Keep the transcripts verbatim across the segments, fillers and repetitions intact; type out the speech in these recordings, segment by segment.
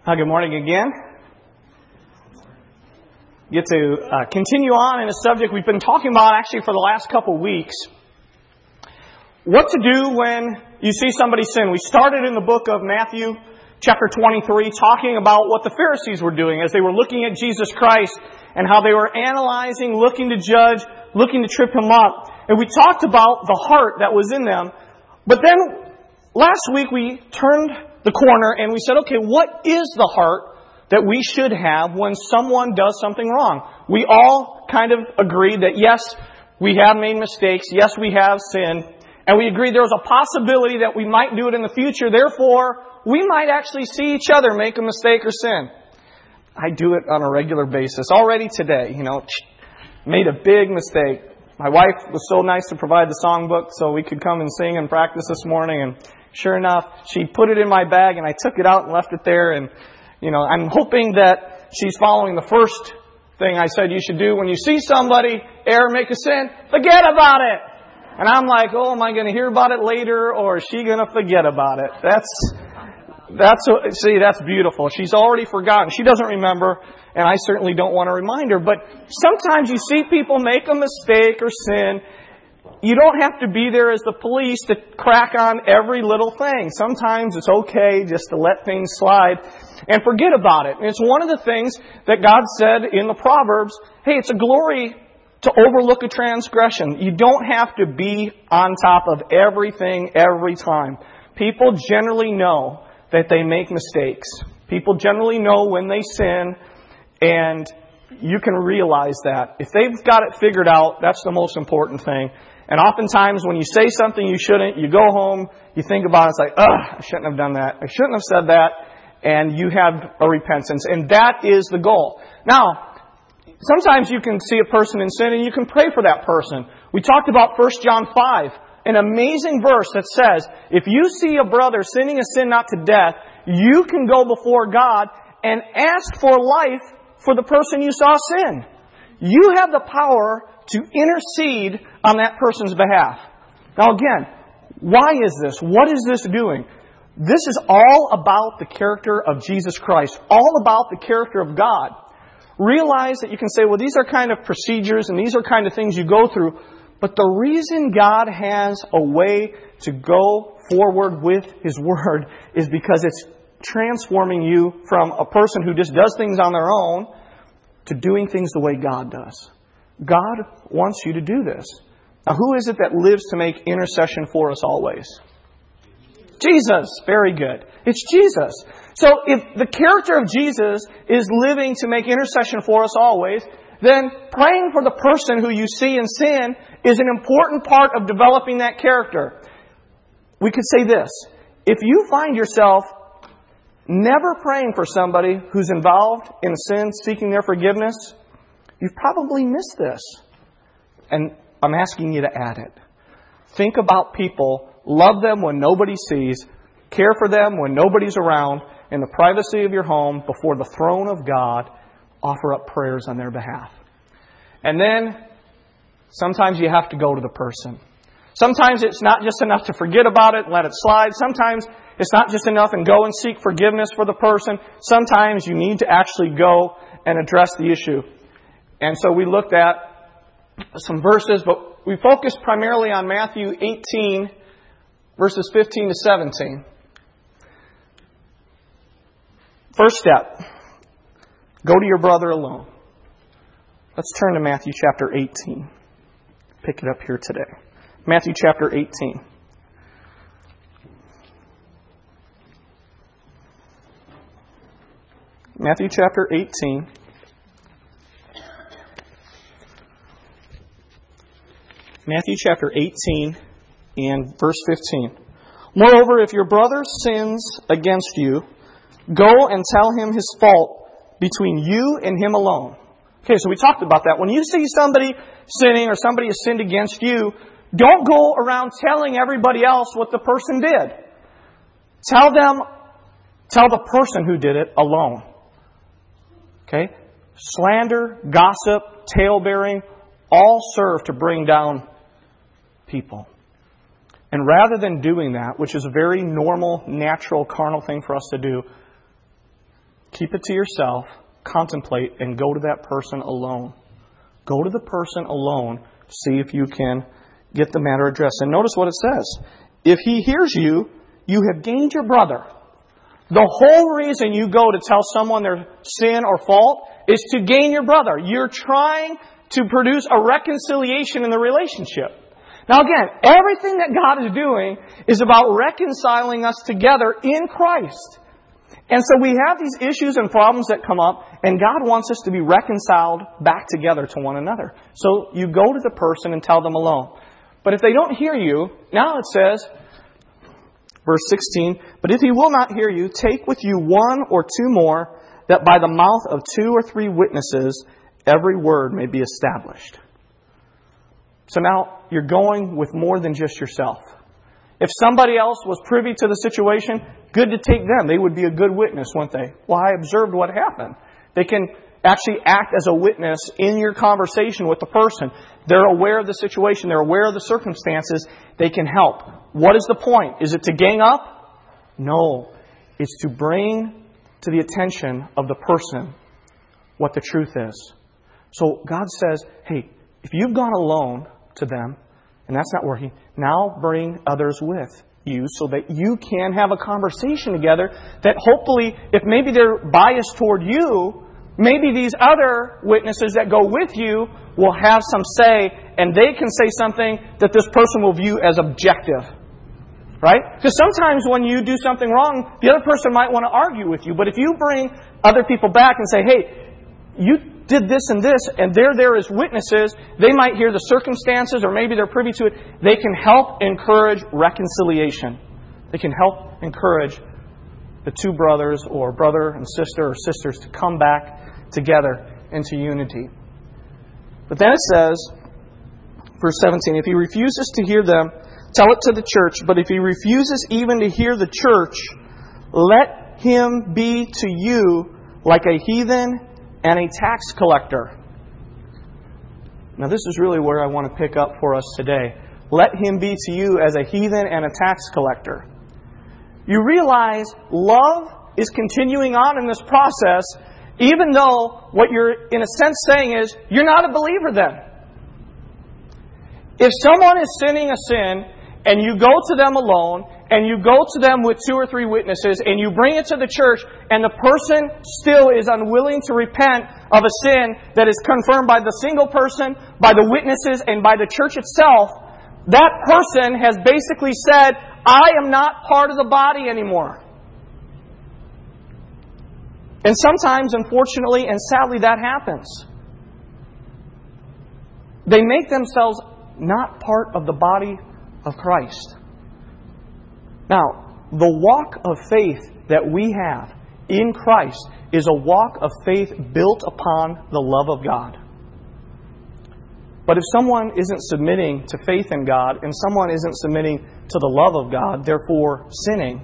Hi, good morning again. Get to uh, continue on in a subject we've been talking about actually for the last couple weeks. What to do when you see somebody sin. We started in the book of Matthew chapter twenty-three talking about what the Pharisees were doing as they were looking at Jesus Christ and how they were analyzing, looking to judge, looking to trip Him up. And we talked about the heart that was in them. But then last week we turned the corner and we said, okay, what is the heart that we should have when someone does something wrong? We all kind of agreed that yes, we have made mistakes. Yes, we have sinned. And we agreed there was a possibility that we might do it in the future. Therefore, we might actually see each other make a mistake or sin. I do it on a regular basis. Already today, you know, made a big mistake. My wife was so nice to provide the songbook so we could come and sing and practice this morning. And sure enough, she put it in my bag and I took it out and left it there. And, you know, I'm hoping that she's following the first thing I said you should do when you see somebody err, make a sin, forget about it. And I'm like, oh, am I going to hear about it later or is she going to forget about it? That's, that's, see, that's beautiful. She's already forgotten. She doesn't remember. And I certainly don't want to remind her. But sometimes you see people make a mistake or sin. You don't have to be there as the police to crack on every little thing. Sometimes it's okay just to let things slide and forget about it. And it's one of the things that God said in the Proverbs, hey, it's a glory to overlook a transgression. You don't have to be on top of everything every time. People generally know that they make mistakes. People generally know when they sin, and you can realize that. If they've got it figured out, that's the most important thing. And oftentimes when you say something you shouldn't, you go home, you think about it, it's like, ugh, I shouldn't have done that. I shouldn't have said that. And you have a repentance. And that is the goal. Now, sometimes you can see a person in sin and you can pray for that person. We talked about First John five, an amazing verse that says, if you see a brother sinning a sin not to death, you can go before God and ask for life for the person you saw sin. You have the power to intercede on that person's behalf. Now again, why is this? What is this doing? This is all about the character of Jesus Christ. All about the character of God. Realize that you can say, well, these are kind of procedures and these are kind of things you go through. But the reason God has a way to go forward with His Word is because it's transforming you from a person who just does things on their own to doing things the way God does. God wants you to do this. Now, who is it that lives to make intercession for us always? Jesus. Very good. It's Jesus. So if the character of Jesus is living to make intercession for us always, then praying for the person who you see in sin is an important part of developing that character. We could say this. If you find yourself never praying for somebody who's involved in sin, seeking their forgiveness, you've probably missed this. And I'm asking you to add it. Think about people, love them when nobody sees, care for them when nobody's around, in the privacy of your home, before the throne of God, offer up prayers on their behalf. And then, sometimes you have to go to the person. Sometimes it's not just enough to forget about it and let it slide. Sometimes it's not just enough and go and seek forgiveness for the person. Sometimes you need to actually go and address the issue. And so we looked at some verses, but we focused primarily on Matthew eighteen, verses fifteen to seventeen. First step, go to your brother alone. Let's turn to Matthew chapter eighteen. Pick it up here today. Matthew chapter eighteen. Matthew chapter eighteen. Matthew chapter eighteen and verse fifteen. Moreover, if your brother sins against you, go and tell him his fault between you and him alone. Okay, so we talked about that. When you see somebody sinning or somebody has sinned against you, don't go around telling everybody else what the person did. Tell them, tell the person who did it alone. Okay? Slander, gossip, tale-bearing, all serve to bring down people. And rather than doing that, which is a very normal, natural, carnal thing for us to do, keep it to yourself, contemplate, and go to that person alone. Go to the person alone, see if you can get the matter addressed. And notice what it says. If he hears you, you have gained your brother. The whole reason you go to tell someone their sin or fault is to gain your brother. You're trying to produce a reconciliation in the relationship. Now again, everything that God is doing is about reconciling us together in Christ. And so we have these issues and problems that come up, and God wants us to be reconciled back together to one another. So you go to the person and tell them alone. But if they don't hear you, now it says, verse sixteen, but if he will not hear you, take with you one or two more, that by the mouth of two or three witnesses every word may be established. So now you're going with more than just yourself. If somebody else was privy to the situation, good to take them. They would be a good witness, wouldn't they? Well, I observed what happened. They can actually act as a witness in your conversation with the person. They're aware of the situation. They're aware of the circumstances. They can help. What is the point? Is it to gang up? No. It's to bring to the attention of the person what the truth is. So God says, hey, if you've gone alone to them, and that's not working, now bring others with you so that you can have a conversation together that hopefully, if maybe they're biased toward you, maybe these other witnesses that go with you will have some say, and they can say something that this person will view as objective. Right? Because sometimes when you do something wrong, the other person might want to argue with you. But if you bring other people back and say, hey, you did this and this, and they're there as witnesses, they might hear the circumstances, or maybe they're privy to it. They can help encourage reconciliation. They can help encourage the two brothers, or brother and sister, or sisters to come back together into unity. But then it says, verse seventeen, if he refuses to hear them, tell it to the church. But if he refuses even to hear the church, let him be to you like a heathen and a tax collector. Now this is really where I want to pick up for us today. Let him be to you as a heathen and a tax collector. You realize love is continuing on in this process, even though what you're in a sense saying is, you're not a believer then. If someone is sinning a sin, and you go to them alone, and you go to them with two or three witnesses, and you bring it to the church, and the person still is unwilling to repent of a sin that is confirmed by the single person, by the witnesses, and by the church itself, that person has basically said, I am not part of the body anymore. And sometimes, unfortunately and sadly, that happens. They make themselves not part of the body of Christ. Now, the walk of faith that we have in Christ is a walk of faith built upon the love of God. But if someone isn't submitting to faith in God, and someone isn't submitting to the love of God, therefore sinning,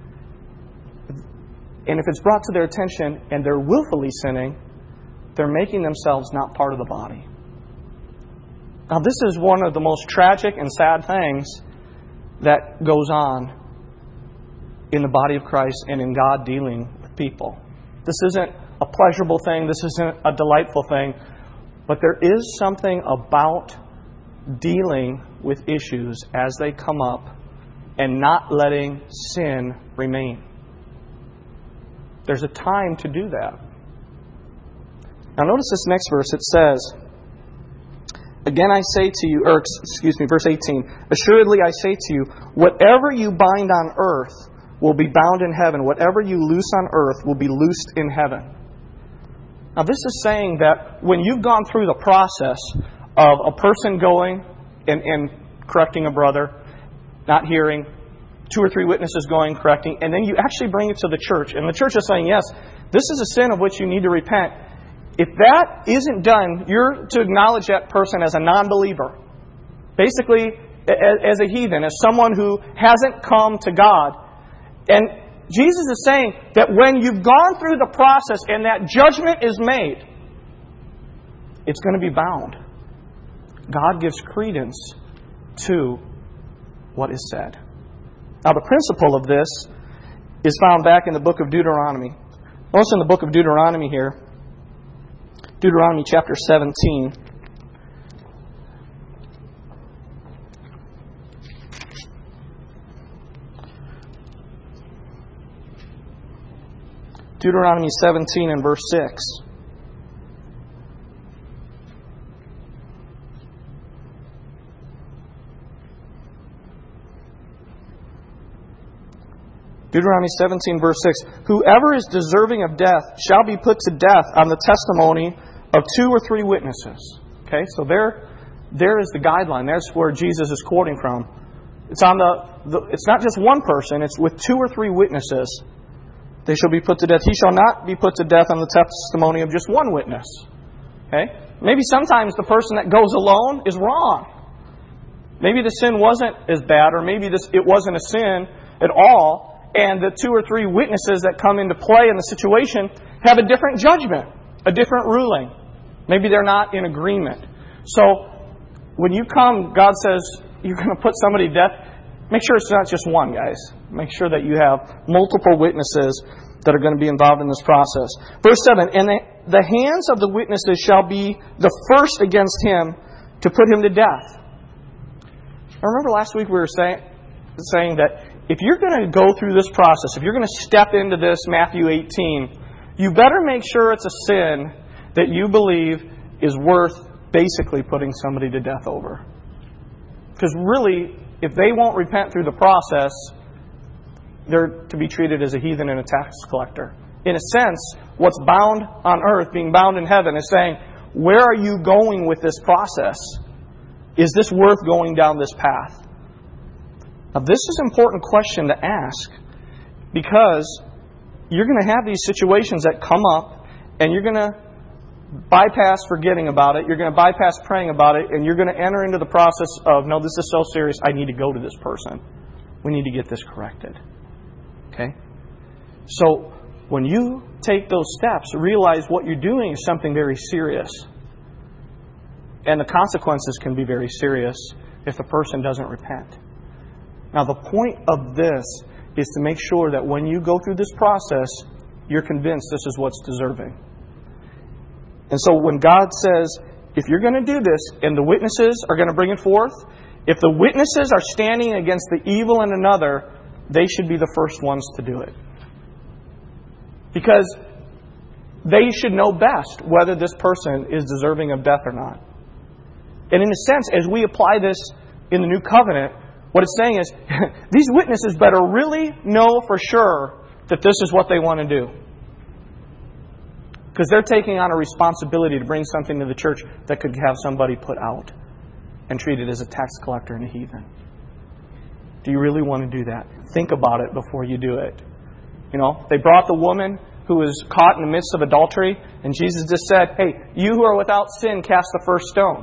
and if it's brought to their attention and they're willfully sinning, they're making themselves not part of the body. Now, this is one of the most tragic and sad things that goes on in the body of Christ and in God dealing with people. This isn't a pleasurable thing. This isn't a delightful thing. But there is something about dealing with issues as they come up and not letting sin remain. There's a time to do that. Now, notice this next verse. It says, again I say to you, or excuse me, verse eighteen, assuredly I say to you, whatever you bind on earth will be bound in heaven. Whatever you loose on earth will be loosed in heaven. Now this is saying that when you've gone through the process of a person going and, and correcting a brother, not hearing, two or three witnesses going, correcting, and then you actually bring it to the church, and the church is saying, yes, this is a sin of which you need to repent. If that isn't done, you're to acknowledge that person as a non-believer. Basically, as a heathen, as someone who hasn't come to God. And Jesus is saying that when you've gone through the process and that judgment is made, it's going to be bound. God gives credence to what is said. Now, the principle of this is found back in the book of Deuteronomy. Notice in the book of Deuteronomy here, Deuteronomy chapter seventeen. Deuteronomy seventeen and verse six. Deuteronomy seventeen, verse six. Whoever is deserving of death shall be put to death on the testimony of two or three witnesses. Okay, so there, there is the guideline. There's where Jesus is quoting from. It's on the, the. It's not just one person. It's with two or three witnesses. They shall be put to death. He shall not be put to death on the testimony of just one witness. Okay, maybe sometimes the person that goes alone is wrong. Maybe the sin wasn't as bad, or maybe this it wasn't a sin at all. And the two or three witnesses that come into play in the situation have a different judgment, a different ruling. Maybe they're not in agreement. So when you come, God says you're going to put somebody to death, make sure it's not just one, guys. Make sure that you have multiple witnesses that are going to be involved in this process. Verse seven, and the, the hands of the witnesses shall be the first against him to put him to death. I remember last week we were saying, saying that if you're going to go through this process, if you're going to step into this Matthew eighteen, you better make sure it's a sin that you believe is worth basically putting somebody to death over. Because really, if they won't repent through the process, they're to be treated as a heathen and a tax collector. In a sense, what's bound on earth, being bound in heaven, is saying, where are you going with this process? Is this worth going down this path? Now, this is an important question to ask, because you're going to have these situations that come up, and you're going to bypass forgetting about it, you're going to bypass praying about it, and you're going to enter into the process of, no, this is so serious, I need to go to this person. We need to get this corrected. Okay? So, when you take those steps, realize what you're doing is something very serious. And the consequences can be very serious if the person doesn't repent. Now, the point of this is to make sure that when you go through this process, you're convinced this is what's deserving. And so when God says, if you're going to do this, and the witnesses are going to bring it forth, if the witnesses are standing against the evil in another, they should be the first ones to do it. Because they should know best whether this person is deserving of death or not. And in a sense, as we apply this in the New Covenant, what it's saying is, these witnesses better really know for sure that this is what they want to do. Because they're taking on a responsibility to bring something to the church that could have somebody put out and treated as a tax collector and a heathen. Do you really want to do that? Think about it before you do it. You know, they brought the woman who was caught in the midst of adultery, and Jesus just said, hey, you who are without sin, cast the first stone.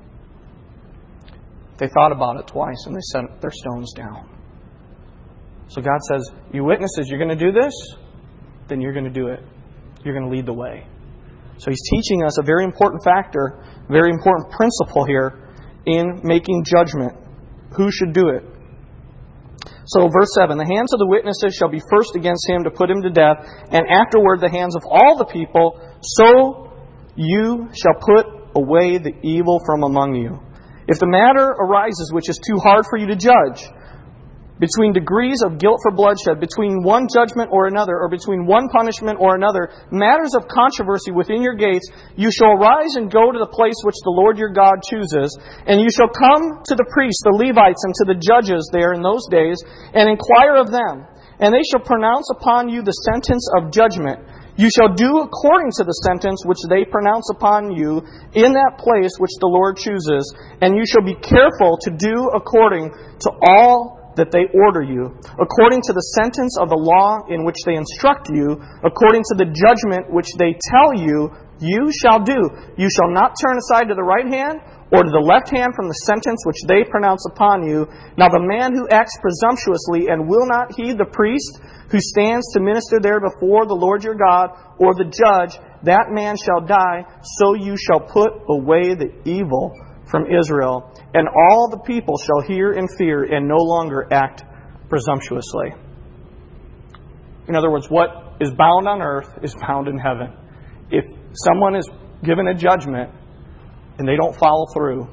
They thought about it twice, and they set their stones down. So God says, you witnesses, you're going to do this? Then you're going to do it. You're going to lead the way. So He's teaching us a very important factor, a very important principle here in making judgment. Who should do it? So verse seven, the hands of the witnesses shall be first against him to put him to death, and afterward the hands of all the people, so you shall put away the evil from among you. If the matter arises which is too hard for you to judge, between degrees of guilt for bloodshed, between one judgment or another, or between one punishment or another, matters of controversy within your gates, you shall arise and go to the place which the Lord your God chooses, and you shall come to the priests, the Levites, and to the judges there in those days, and inquire of them, and they shall pronounce upon you the sentence of judgment. You shall do according to the sentence which they pronounce upon you in that place which the Lord chooses, and you shall be careful to do according to all that they order you, according to the sentence of the law in which they instruct you, according to the judgment which they tell you, you shall do. You shall not turn aside to the right hand or to the left hand from the sentence which they pronounce upon you. Now the man who acts presumptuously and will not heed the priest who stands to minister there before the Lord your God, or the judge, that man shall die, so you shall put away the evil from Israel, and all the people shall hear and fear and no longer act presumptuously. In other words, what is bound on earth is bound in heaven. If someone is given a judgment and they don't follow through,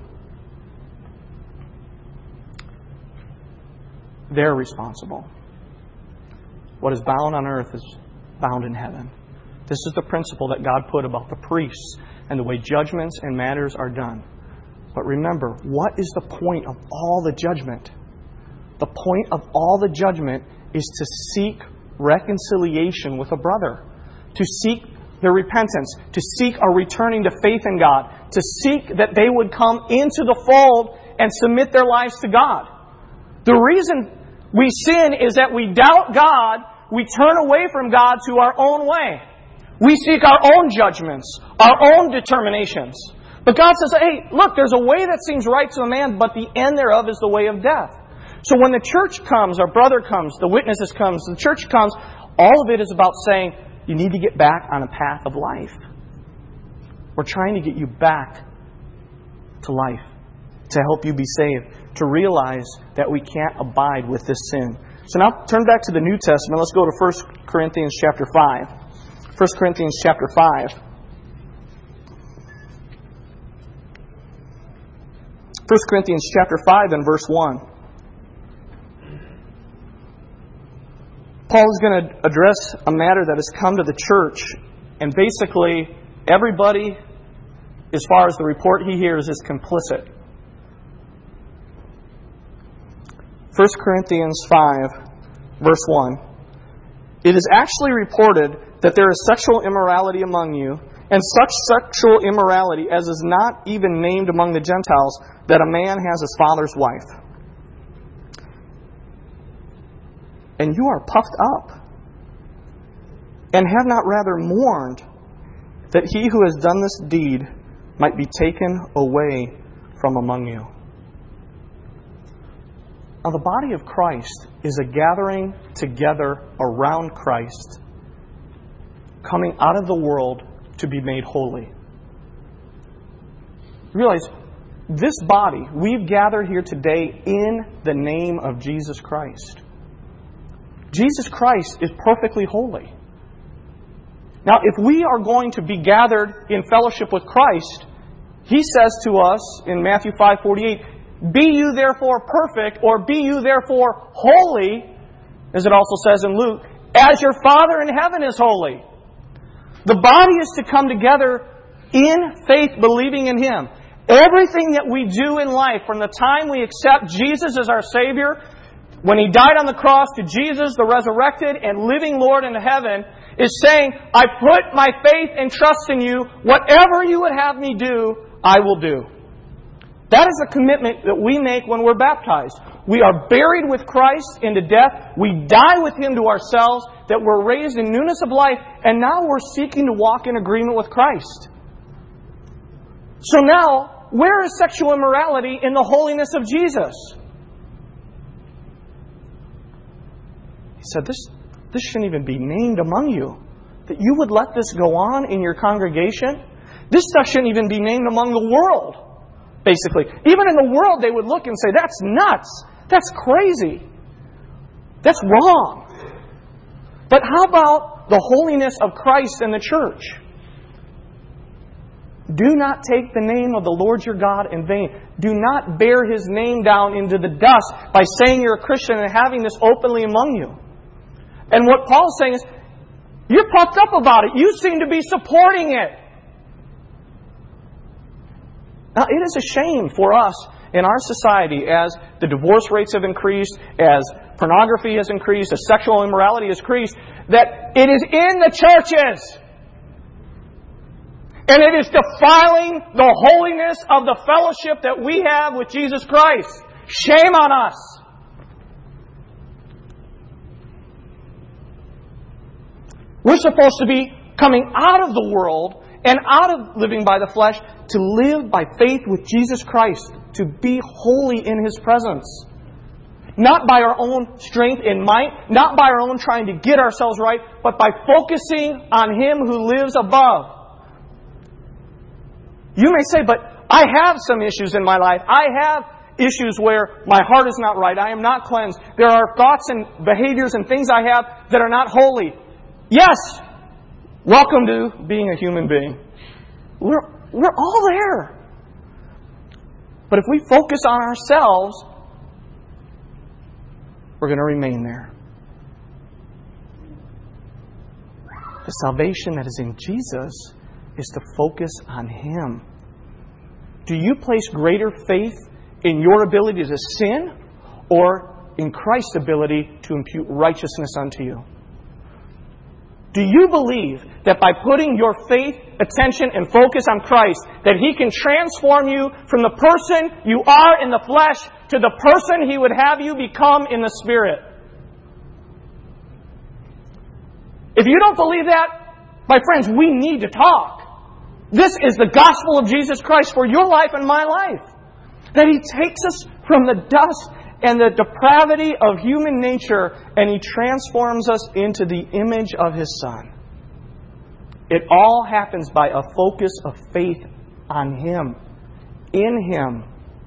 they're responsible. What is bound on earth is bound in heaven. This is the principle that God put about the priests and the way judgments and matters are done. But remember, what is the point of all the judgment? The point of all the judgment is to seek reconciliation with a brother, to seek their repentance, to seek a returning to faith in God, to seek that they would come into the fold and submit their lives to God. The reason we sin is that we doubt God, we turn away from God to our own way. We seek our own judgments, our own determinations. But God says, hey, look, there's a way that seems right to a man, but the end thereof is the way of death. So when the church comes, our brother comes, the witnesses comes, the church comes, all of it is about saying, you need to get back on a path of life. We're trying to get you back to life, to help you be saved, to realize that we can't abide with this sin. So now turn back to the New Testament. Let's go to First Corinthians chapter five. First Corinthians chapter five. First Corinthians chapter five and verse one. Paul is going to address a matter that has come to the church, and basically everybody, as far as the report he hears, is complicit. First Corinthians five, verse one. It is actually reported that there is sexual immorality among you, and such sexual immorality as is not even named among the Gentiles, that a man has his father's wife. And you are puffed up, and have not rather mourned that he who has done this deed might be taken away from among you. Now, the body of Christ is a gathering together around Christ, coming out of the world to be made holy. Realize, this body, we've gathered here today in the name of Jesus Christ. Jesus Christ is perfectly holy. Now, if we are going to be gathered in fellowship with Christ, He says to us in Matthew five forty-eight, be you therefore perfect, or be you therefore holy, as it also says in Luke, as your Father in heaven is holy. The body is to come together in faith, believing in Him. Everything that we do in life, from the time we accept Jesus as our Savior, when He died on the cross, to Jesus, the resurrected and living Lord in heaven, is saying, I put my faith and trust in you. Whatever you would have me do, I will do. That is a commitment that we make when we're baptized. We are buried with Christ into death. We die with Him to ourselves, that we're raised in newness of life, and now we're seeking to walk in agreement with Christ. So now, where is sexual immorality in the holiness of Jesus? He said, this, this shouldn't even be named among you. That you would let this go on in your congregation? This stuff shouldn't even be named among the world. Basically, even in the world, they would look and say, that's nuts. That's crazy. That's wrong. But how about the holiness of Christ and the church? Do not take the name of the Lord your God in vain. Do not bear His name down into the dust by saying you're a Christian and having this openly among you. And what Paul's saying is, you're puffed up about it. You seem to be supporting it. Now, it is a shame for us in our society, as the divorce rates have increased, as pornography has increased, as sexual immorality has increased, that it is in the churches. And it is defiling the holiness of the fellowship that we have with Jesus Christ. Shame on us. We're supposed to be coming out of the world and out of living by the flesh to live by faith with Jesus Christ, to be holy in His presence. Not by our own strength and might, not by our own trying to get ourselves right, but by focusing on Him who lives above. You may say, but I have some issues in my life. I have issues where my heart is not right. I am not cleansed. There are thoughts and behaviors and things I have that are not holy. Yes, welcome to being a human being. We're, we're all there. But if we focus on ourselves, we're going to remain there. The salvation that is in Jesus is to focus on Him. Do you place greater faith in your ability to sin or in Christ's ability to impute righteousness unto you? Do you believe that by putting your faith, attention, and focus on Christ, that He can transform you from the person you are in the flesh to the person He would have you become in the Spirit? If you don't believe that, my friends, we need to talk. This is the gospel of Jesus Christ for your life and my life. That He takes us from the dust and the depravity of human nature, and He transforms us into the image of His Son. It all happens by a focus of faith on Him, in Him.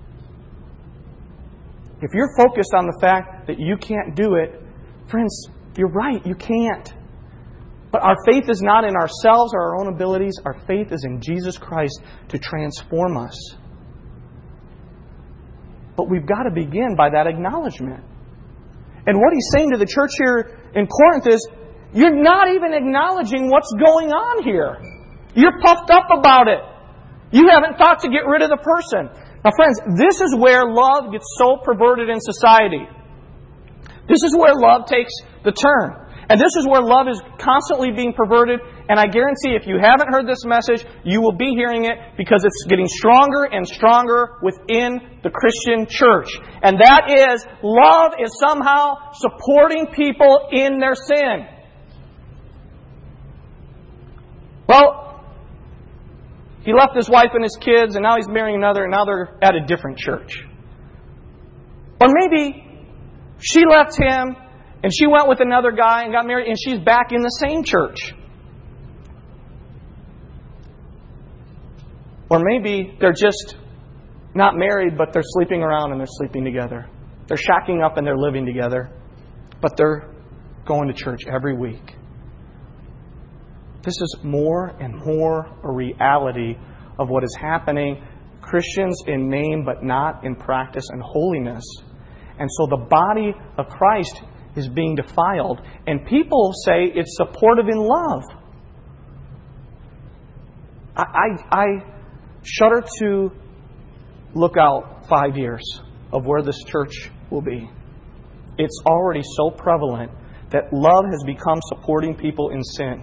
If you're focused on the fact that you can't do it, friends, you're right, you can't. But our faith is not in ourselves or our own abilities. Our faith is in Jesus Christ to transform us. But we've got to begin by that acknowledgement. And what he's saying to the church here in Corinth is, you're not even acknowledging what's going on here. You're puffed up about it. You haven't thought to get rid of the person. Now, friends, this is where love gets so perverted in society. This is where love takes the turn. And this is where love is constantly being perverted. And I guarantee if you haven't heard this message, you will be hearing it because it's getting stronger and stronger within the Christian church. And that is, love is somehow supporting people in their sin. Well, he left his wife and his kids, and now he's marrying another, and now they're at a different church. Or maybe she left him, and she went with another guy and got married, and she's back in the same church. Or maybe they're just not married, but they're sleeping around and they're sleeping together. They're shacking up and they're living together, but they're going to church every week. This is more and more a reality of what is happening. Christians in name, but not in practice and holiness. And so the body of Christ is being defiled. And people say it's supportive in love. I, I, I shudder to look out five years of where this church will be. It's already so prevalent that love has become supporting people in sin.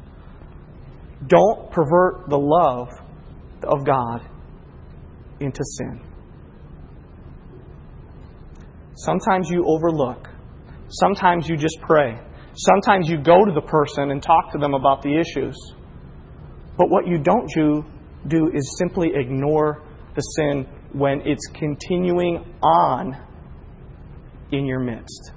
Don't pervert the love of God into sin. Sometimes you overlook. Sometimes you just pray. Sometimes you go to the person and talk to them about the issues. But what you don't do, do is simply ignore the sin when it's continuing on in your midst.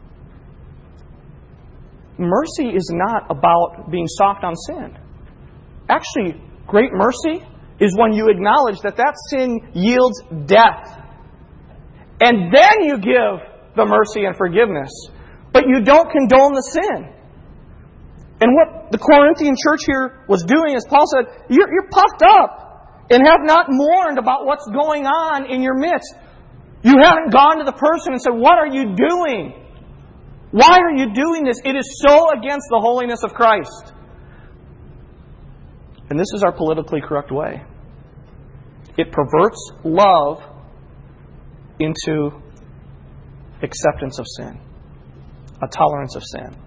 Mercy is not about being soft on sin. Actually, great mercy is when you acknowledge that that sin yields death. And then you give the mercy and forgiveness. But you don't condone the sin. And what the Corinthian church here was doing is Paul said, you're, you're puffed up and have not mourned about what's going on in your midst. You haven't gone to the person and said, what are you doing? Why are you doing this? It is so against the holiness of Christ. And this is our politically correct way. It perverts love into acceptance of sin, a tolerance of sin.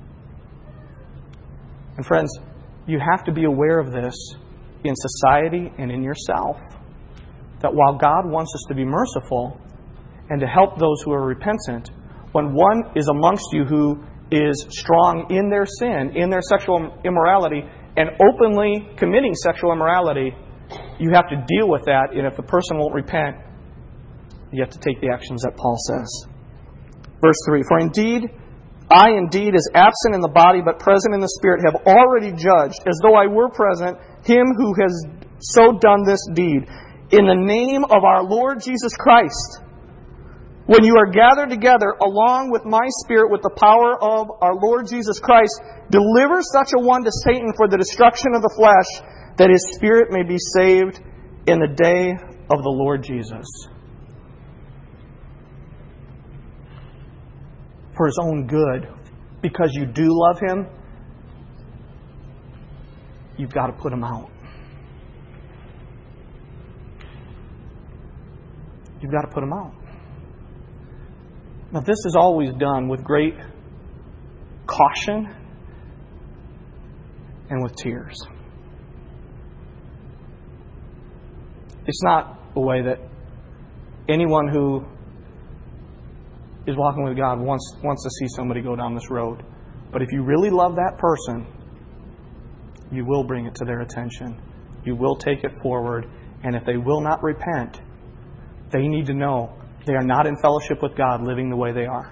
And friends, you have to be aware of this in society and in yourself. That while God wants us to be merciful and to help those who are repentant, when one is amongst you who is strong in their sin, in their sexual immorality, and openly committing sexual immorality, you have to deal with that. And if the person won't repent, you have to take the actions that Paul says. Verse three, for indeed, I indeed, as absent in the body but present in the Spirit, have already judged, as though I were present, him who has so done this deed. In the name of our Lord Jesus Christ, when you are gathered together along with my Spirit with the power of our Lord Jesus Christ, deliver such a one to Satan for the destruction of the flesh, that his spirit may be saved in the day of the Lord Jesus. For his own good, because you do love him, you've got to put him out. You've got to put him out. Now, this is always done with great caution and with tears. It's not a way that anyone who is walking with God wants, wants to see somebody go down this road. But if you really love that person, you will bring it to their attention. You will take it forward. And if they will not repent, they need to know they are not in fellowship with God living the way they are.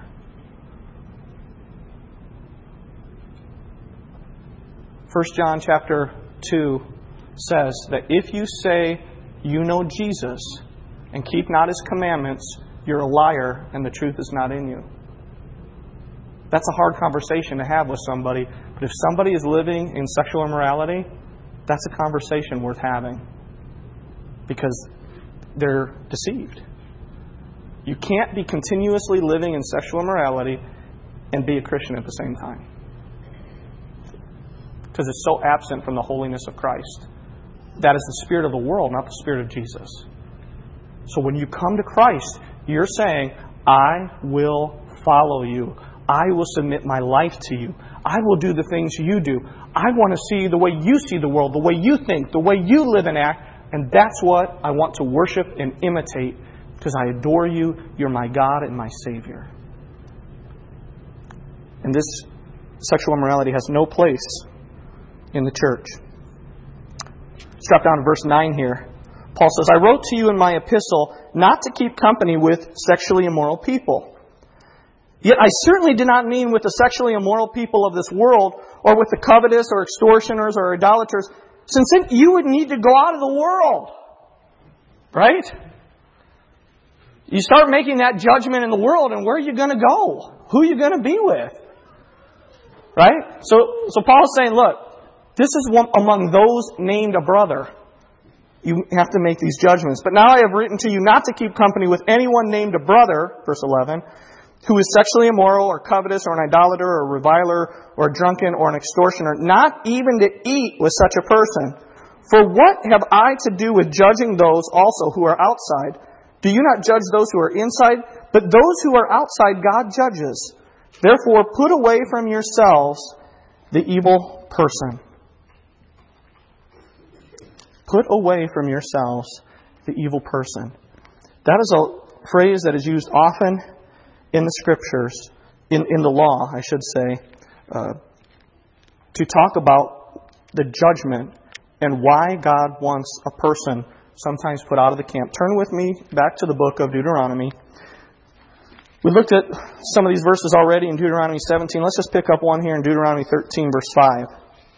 First John chapter two says that if you say you know Jesus and keep not his commandments, you're a liar and the truth is not in you. That's a hard conversation to have with somebody. But if somebody is living in sexual immorality, that's a conversation worth having. Because they're deceived. You can't be continuously living in sexual immorality and be a Christian at the same time. Because it's so absent from the holiness of Christ. That is the spirit of the world, not the spirit of Jesus. So when you come to Christ, you're saying, I will follow you. I will submit my life to you. I will do the things you do. I want to see the way you see the world, the way you think, the way you live and act. And that's what I want to worship and imitate, because I adore you. You're my God and my Savior. And this sexual immorality has no place in the church. Let's drop down to verse nine here. Paul says, I wrote to you in my epistle not to keep company with sexually immoral people. Yet I certainly did not mean with the sexually immoral people of this world, or with the covetous or extortioners or idolaters, since then you would need to go out of the world. Right? You start making that judgment in the world, and where are you going to go? Who are you going to be with? Right? So, so Paul's saying, look, this is one among those named a brother. You have to make these judgments. But now I have written to you not to keep company with anyone named a brother, verse eleven, who is sexually immoral or covetous or an idolater or a reviler or a drunken or an extortioner, not even to eat with such a person. For what have I to do with judging those also who are outside? Do you not judge those who are inside? But those who are outside God judges. Therefore put away from yourselves the evil person. Put away from yourselves the evil person. That is a phrase that is used often in the Scriptures, in, in the law, I should say, uh, to talk about the judgment and why God wants a person sometimes put out of the camp. Turn with me back to the book of Deuteronomy. We looked at some of these verses already in Deuteronomy seventeen. Let's just pick up one here in Deuteronomy thirteen, verse five.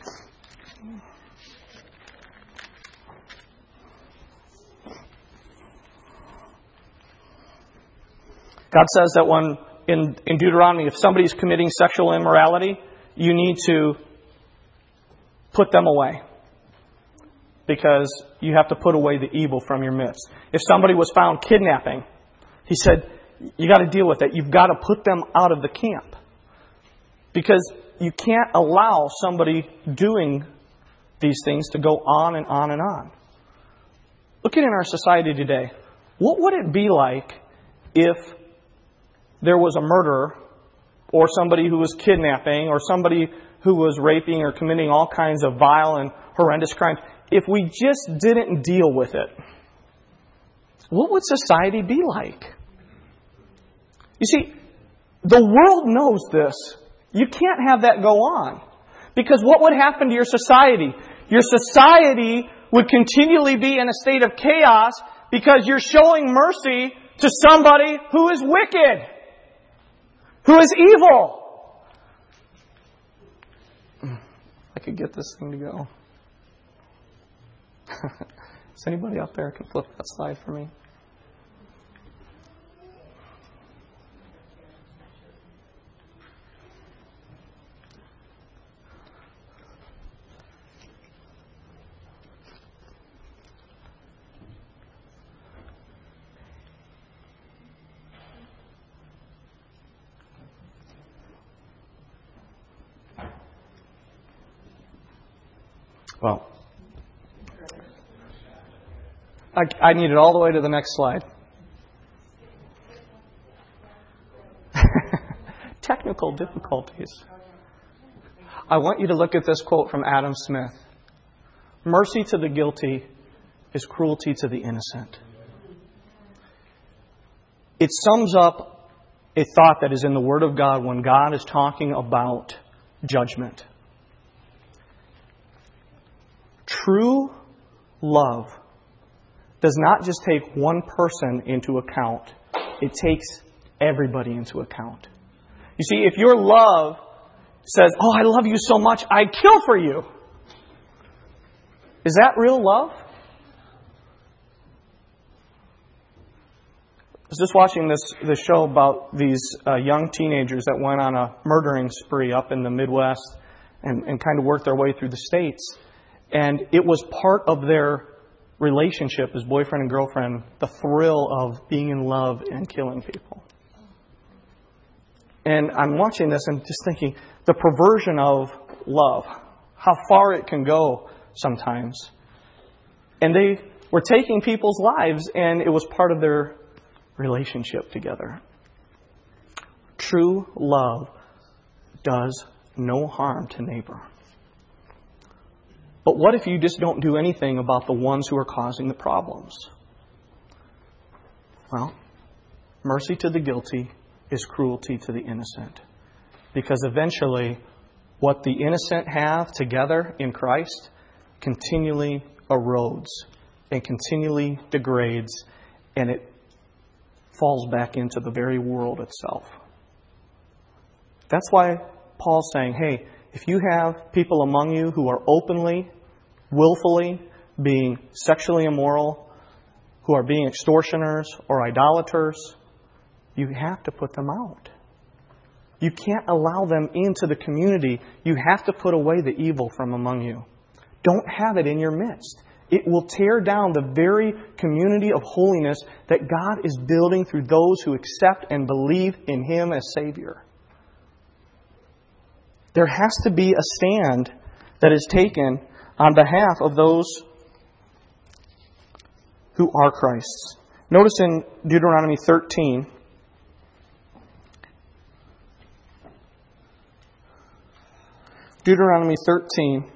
God says that when in, in Deuteronomy, if somebody's committing sexual immorality, you need to put them away. Because you have to put away the evil from your midst. If somebody was found kidnapping, he said, you got to deal with that. You've got to put them out of the camp. Because you can't allow somebody doing these things to go on and on and on. Look at in our society today. What would it be like if there was a murderer or somebody who was kidnapping or somebody who was raping or committing all kinds of vile and horrendous crimes, if we just didn't deal with it? What would society be like? You see, the world knows this. You can't have that go on. Because what would happen to your society? Your society would continually be in a state of chaos because you're showing mercy to somebody who is wicked, who is evil. I could get this thing to go. Is anybody out there can flip that slide for me? Well, I, I need it all the way to the next slide. Technical difficulties. I want you to look at this quote from Adam Smith. Mercy to the guilty is cruelty to the innocent. It sums up a thought that is in the Word of God when God is talking about judgment. True love does not just take one person into account. It takes everybody into account. You see, if your love says, oh, I love you so much, I'd kill for you. Is that real love? I was just watching this, this show about these uh, young teenagers that went on a murdering spree up in the Midwest and, and kind of worked their way through the States. And it was part of their relationship as boyfriend and girlfriend, the thrill of being in love and killing people. And I'm watching this and just thinking, the perversion of love, how far it can go sometimes. And they were taking people's lives, and it was part of their relationship together. True love does no harm to neighbor. But what if you just don't do anything about the ones who are causing the problems? Well, mercy to the guilty is cruelty to the innocent. Because eventually, what the innocent have together in Christ continually erodes and continually degrades, and it falls back into the very world itself. That's why Paul's saying, hey, if you have people among you who are openly, willfully being sexually immoral, who are being extortioners or idolaters, you have to put them out. You can't allow them into the community. You have to put away the evil from among you. Don't have it in your midst. It will tear down the very community of holiness that God is building through those who accept and believe in Him as Savior. There has to be a stand that is taken on behalf of those who are Christ's. Notice in Deuteronomy thirteen, Deuteronomy thirteen,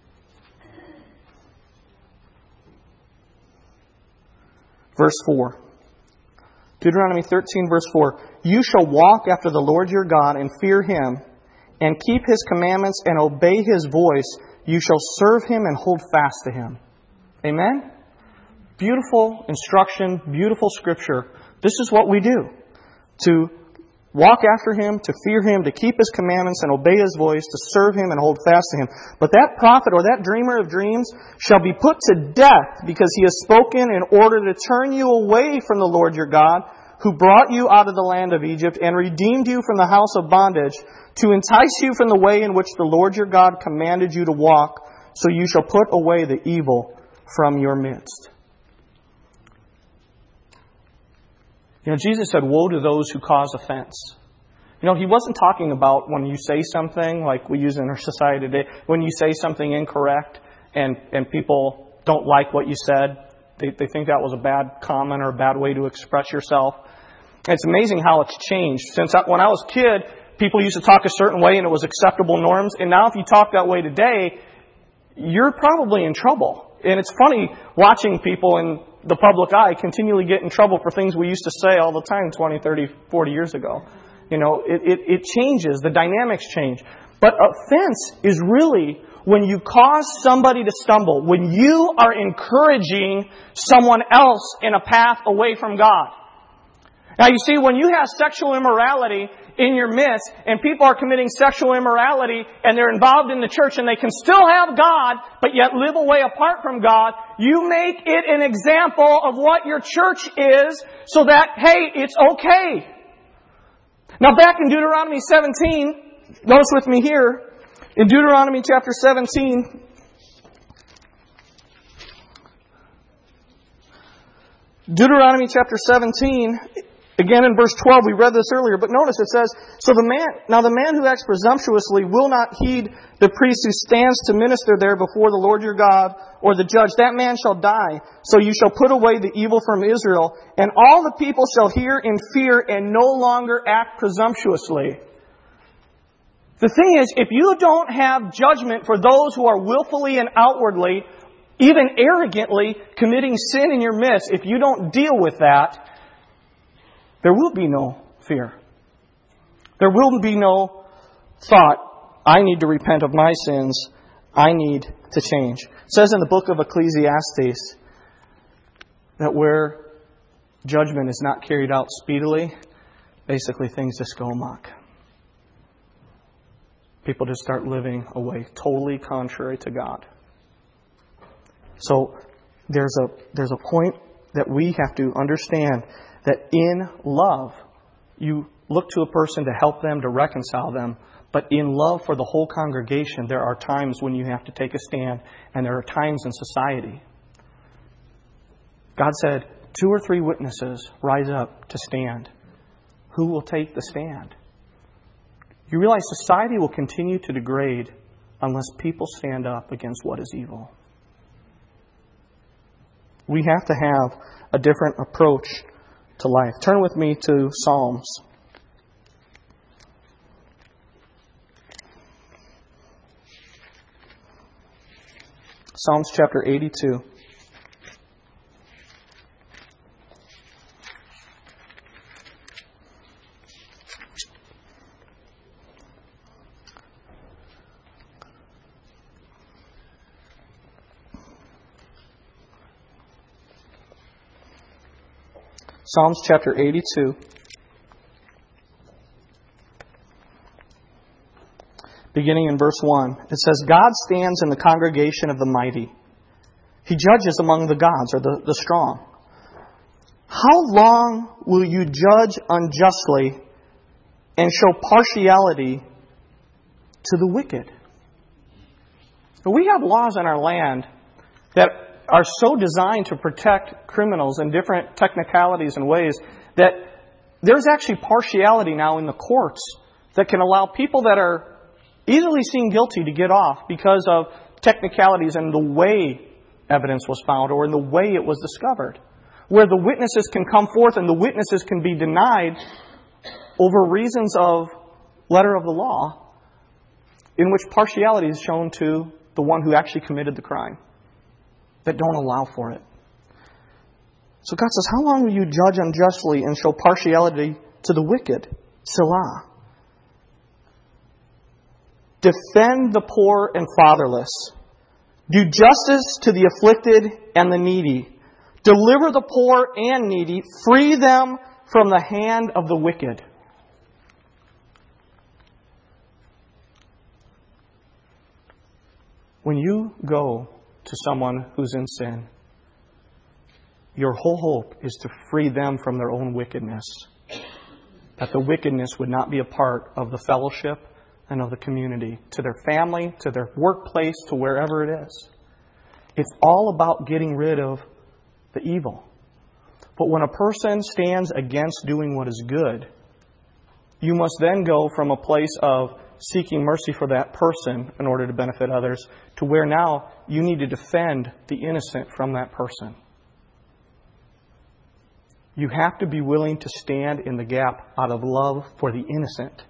verse four. Deuteronomy thirteen, verse four. You shall walk after the Lord your God and fear Him, and keep His commandments and obey His voice. You shall serve Him and hold fast to Him. Amen? Beautiful instruction, beautiful scripture. This is what we do. To walk after Him, to fear Him, to keep His commandments and obey His voice, to serve Him and hold fast to Him. But that prophet or that dreamer of dreams shall be put to death, because he has spoken in order to turn you away from the Lord your God, who brought you out of the land of Egypt and redeemed you from the house of bondage, to entice you from the way in which the Lord your God commanded you to walk, so you shall put away the evil from your midst. You know, Jesus said, woe to those who cause offense. You know, He wasn't talking about when you say something, like we use in our society today, when you say something incorrect and, and people don't like what you said. They, they think that was a bad comment or a bad way to express yourself. It's amazing how it's changed. Since I, when I was a kid, people used to talk a certain way and it was acceptable norms. And now if you talk that way today, you're probably in trouble. And it's funny watching people in the public eye continually get in trouble for things we used to say all the time twenty, thirty, forty years ago. You know, it, it, it changes. The dynamics change. But offense is really when you cause somebody to stumble, when you are encouraging someone else in a path away from God. Now you see, when you have sexual immorality in your midst, and people are committing sexual immorality, and they're involved in the church, and they can still have God, but yet live away apart from God, you make it an example of what your church is, so that, hey, it's okay. Now back in Deuteronomy seventeen, notice with me here, in Deuteronomy chapter seventeen, Deuteronomy chapter seventeen, Again in verse twelve, we read this earlier, but notice it says, So the man, now the man who acts presumptuously will not heed the priest who stands to minister there before the Lord your God or the judge. That man shall die. So you shall put away the evil from Israel, and all the people shall hear in fear and no longer act presumptuously. The thing is, if you don't have judgment for those who are willfully and outwardly, even arrogantly committing sin in your midst, if you don't deal with that, there will be no fear. There will be no thought, I need to repent of my sins. I need to change. It says in the book of Ecclesiastes that where judgment is not carried out speedily, basically things just go amok. People just start living a way totally contrary to God. So there's a there's a point that we have to understand that in love, you look to a person to help them, to reconcile them. But in love for the whole congregation, there are times when you have to take a stand, and there are times in society. God said, two or three witnesses rise up to stand. Who will take the stand? You realize society will continue to degrade unless people stand up against what is evil. We have to have a different approach to life. Turn with me to Psalms. Psalms chapter eighty-two. Psalms chapter eighty-two, beginning in verse one. It says, God stands in the congregation of the mighty. He judges among the gods, or the, the strong. How long will you judge unjustly and show partiality to the wicked? We have laws in our land that are so designed to protect criminals in different technicalities and ways that there's actually partiality now in the courts that can allow people that are easily seen guilty to get off because of technicalities and the way evidence was found or in the way it was discovered. Where the witnesses can come forth and the witnesses can be denied over reasons of letter of the law in which partiality is shown to the one who actually committed the crime. That don't allow for it. So God says, how long will you judge unjustly and show partiality to the wicked? Selah. Defend the poor and fatherless. Do justice to the afflicted and the needy. Deliver the poor and needy. Free them from the hand of the wicked. When you go to someone who's in sin, your whole hope is to free them from their own wickedness. That the wickedness would not be a part of the fellowship and of the community, to their family, to their workplace, to wherever it is. It's all about getting rid of the evil. But when a person stands against doing what is good, you must then go from a place of seeking mercy for that person in order to benefit others, to where now you need to defend the innocent from that person. You have to be willing to stand in the gap out of love for the innocent.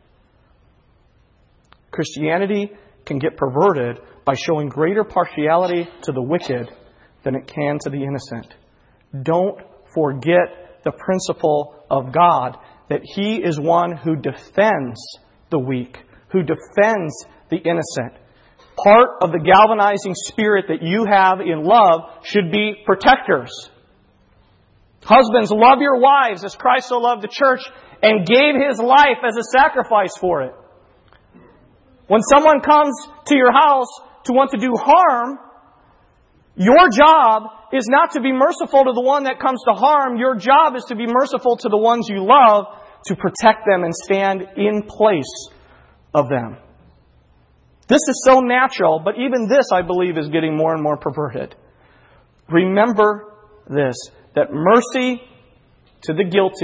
Christianity can get perverted by showing greater partiality to the wicked than it can to the innocent. Don't forget the principle of God, that He is one who defends the weak, who defends the innocent. Part of the galvanizing spirit that you have in love should be protectors. Husbands, love your wives as Christ so loved the church and gave His life as a sacrifice for it. When someone comes to your house to want to do harm, your job is not to be merciful to the one that comes to harm. Your job is to be merciful to the ones you love, to protect them and stand in place of them. This is so natural, but even this, I believe, is getting more and more perverted. Remember this, that mercy to the guilty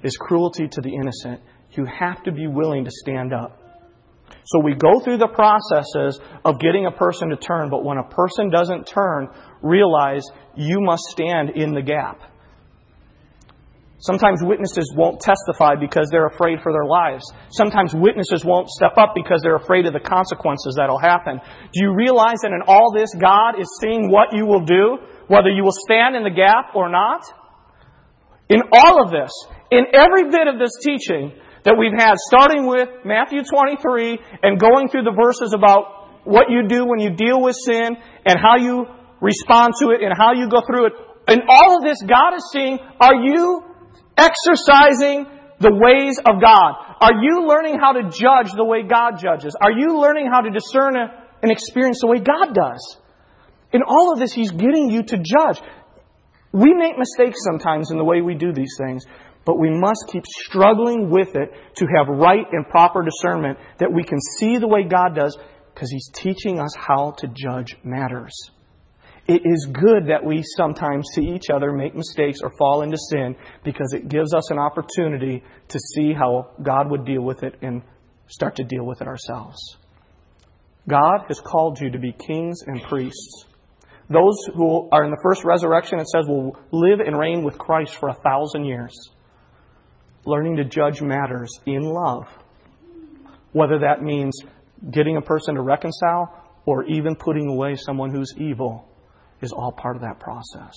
is cruelty to the innocent, you have to be willing to stand up. So we go through the processes of getting a person to turn, but when a person doesn't turn, realize you must stand in the gap. Sometimes witnesses won't testify because they're afraid for their lives. Sometimes witnesses won't step up because they're afraid of the consequences that'll happen. Do you realize that in all this, God is seeing what you will do, whether you will stand in the gap or not? In all of this, in every bit of this teaching that we've had, starting with Matthew twenty-three and going through the verses about what you do when you deal with sin and how you respond to it and how you go through it. In all of this, God is seeing, are you exercising the ways of God? Are you learning how to judge the way God judges? Are you learning how to discern and experience the way God does? In all of this, He's getting you to judge. We make mistakes sometimes in the way we do these things, but we must keep struggling with it to have right and proper discernment that we can see the way God does, because He's teaching us how to judge matters. It is good that we sometimes see each other make mistakes or fall into sin, because it gives us an opportunity to see how God would deal with it and start to deal with it ourselves. God has called you to be kings and priests. Those who are in the first resurrection, it says, will live and reign with Christ for a thousand years. Learning to judge matters in love. Whether that means getting a person to reconcile or even putting away someone who's evil is all part of that process.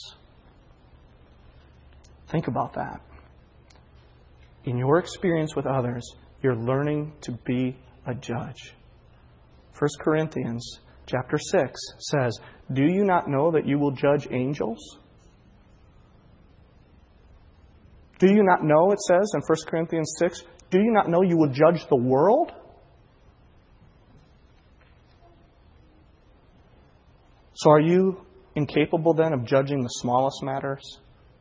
Think about that. In your experience with others, you're learning to be a judge. First Corinthians chapter six says, do you not know that you will judge angels? Do you not know, it says in First Corinthians six, do you not know you will judge the world? So are you incapable then of judging the smallest matters?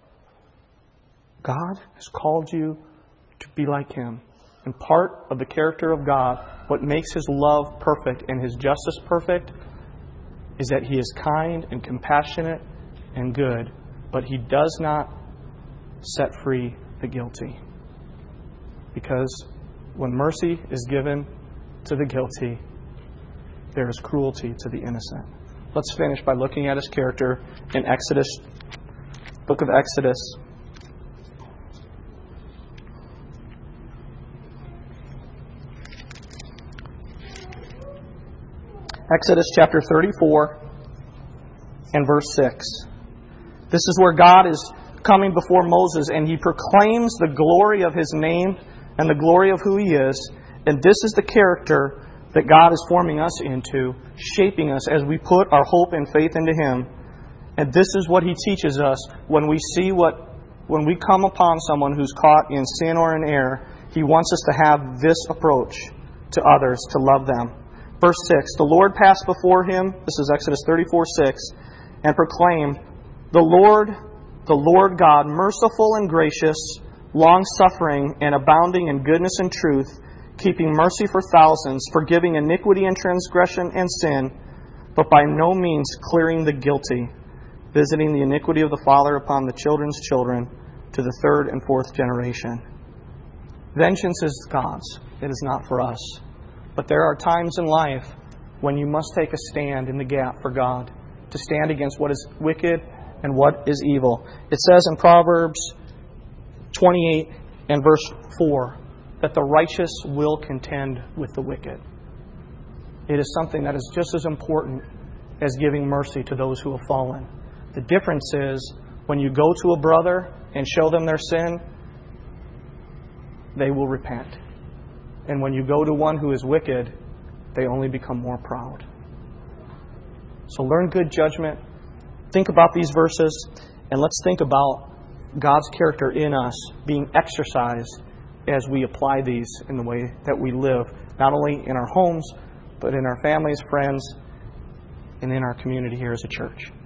God has called you to be like Him. And part of the character of God, what makes His love perfect and His justice perfect, is that He is kind and compassionate and good, but He does not set free the guilty. Because when mercy is given to the guilty, there is cruelty to the innocent. Let's finish by looking at His character in Exodus, book of Exodus. Exodus chapter thirty-four and verse six. This is where God is coming before Moses, and He proclaims the glory of His name and the glory of who He is. And this is the character that God is forming us into, shaping us as we put our hope and faith into Him. And this is what He teaches us when we see what, when we come upon someone who's caught in sin or in error. He wants us to have this approach to others, to love them. Verse six, the Lord passed before him, this is Exodus thirty-four six, and proclaimed, the Lord, the Lord God, merciful and gracious, long-suffering and abounding in goodness and truth, keeping mercy for thousands, forgiving iniquity and transgression and sin, but by no means clearing the guilty, visiting the iniquity of the father upon the children's children to the third and fourth generation. Vengeance is God's. It is not for us. But there are times in life when you must take a stand in the gap for God, to stand against what is wicked and what is evil. It says in Proverbs twenty-eight and verse four that the righteous will contend with the wicked. It is something that is just as important as giving mercy to those who have fallen. The difference is when you go to a brother and show them their sin, they will repent. And when you go to one who is wicked, they only become more proud. So learn good judgment. Think about these verses, and let's think about God's character in us being exercised as we apply these in the way that we live, not only in our homes, but in our families, friends, and in our community here as a church.